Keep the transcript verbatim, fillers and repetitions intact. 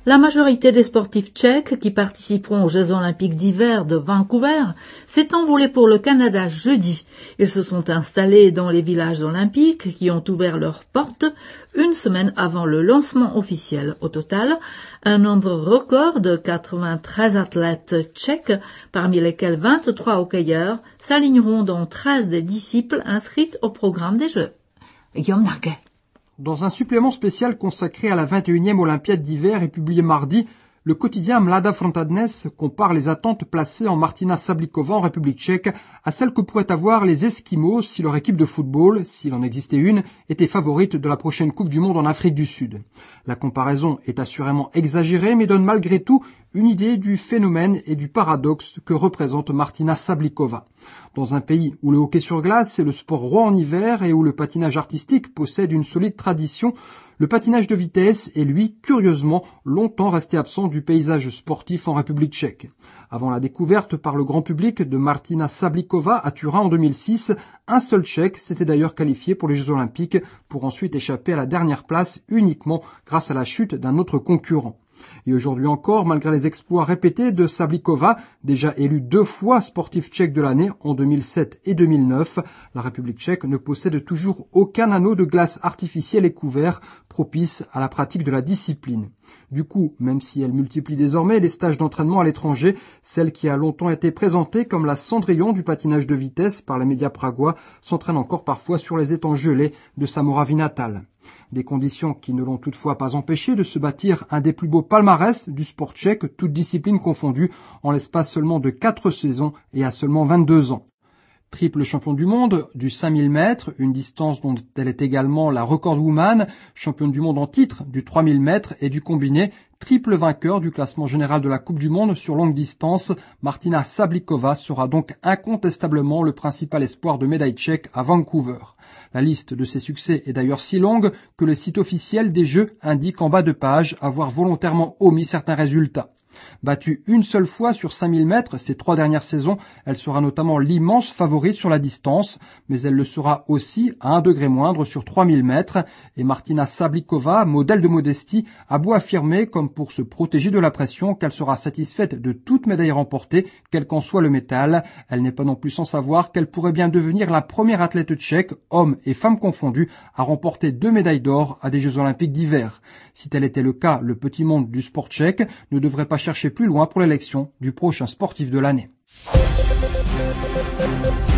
La majorité des sportifs tchèques qui participeront aux Jeux olympiques d'hiver de Vancouver s'est envolée pour le Canada jeudi. Ils se sont installés dans les villages olympiques qui ont ouvert leurs portes une semaine avant le lancement officiel. Au total, un nombre record de quatre-vingt-treize athlètes tchèques, parmi lesquels vingt-trois hockeyeurs, s'aligneront dans treize des disciples inscrites au programme des Jeux. Guillaume Narguet. Dans un supplément spécial consacré à la vingt et unième Olympiade d'hiver et publié mardi, le quotidien Mladá frontadnes compare les attentes placées en Martina Sablikova en République tchèque à celles que pourraient avoir les Esquimaux si leur équipe de football, s'il en existait une, était favorite de la prochaine Coupe du Monde en Afrique du Sud. La comparaison est assurément exagérée mais donne malgré tout une idée du phénomène et du paradoxe que représente Martina Sablikova. Dans un pays où le hockey sur glace est le sport roi en hiver et où le patinage artistique possède une solide tradition, le patinage de vitesse est, lui, curieusement, longtemps resté absent du paysage sportif en République tchèque. Avant la découverte par le grand public de Martina Sablikova à Turin en deux mille six, un seul Tchèque s'était d'ailleurs qualifié pour les Jeux Olympiques pour ensuite échapper à la dernière place uniquement grâce à la chute d'un autre concurrent. Et aujourd'hui encore, malgré les exploits répétés de Sablikova, déjà élue deux fois sportive tchèque de l'année en deux mille sept et deux mille neuf, la République tchèque ne possède toujours aucun anneau de glace artificiel et couvert propice à la pratique de la discipline. Du coup, même si elle multiplie désormais les stages d'entraînement à l'étranger, celle qui a longtemps été présentée comme la Cendrillon du patinage de vitesse par les médias pragois s'entraîne encore parfois sur les étangs gelés de sa Moravie natale. Des conditions qui ne l'ont toutefois pas empêché de se bâtir un des plus beaux palmarès du sport tchèque, toutes disciplines confondues, en l'espace seulement de quatre saisons et à seulement vingt-deux ans. Triple champion du monde du cinq mille mètres, une distance dont elle est également la recordwoman, championne du monde en titre du trois mille mètres et du combiné, triple vainqueur du classement général de la Coupe du Monde sur longue distance, Martina Sablikova sera donc incontestablement le principal espoir de médaille tchèque à Vancouver. La liste de ses succès est d'ailleurs si longue que le site officiel des Jeux indique en bas de page avoir volontairement omis certains résultats. Battue une seule fois sur cinq mille mètres ces trois dernières saisons, elle sera notamment l'immense favorite sur la distance, mais elle le sera aussi à un degré moindre sur trois mille mètres. Et Martina Sablikova, modèle de modestie, a beau affirmer, comme pour se protéger de la pression, qu'elle sera satisfaite de toute médaille remportée, quel qu'en soit le métal. Elle n'est pas non plus sans savoir qu'elle pourrait bien devenir la première athlète tchèque, hommes et femmes confondus, à remporter deux médailles d'or à des Jeux Olympiques d'hiver. Si tel était le cas, le petit monde du sport tchèque ne devrait pas chercher plus loin pour l'élection du prochain sportif de l'année.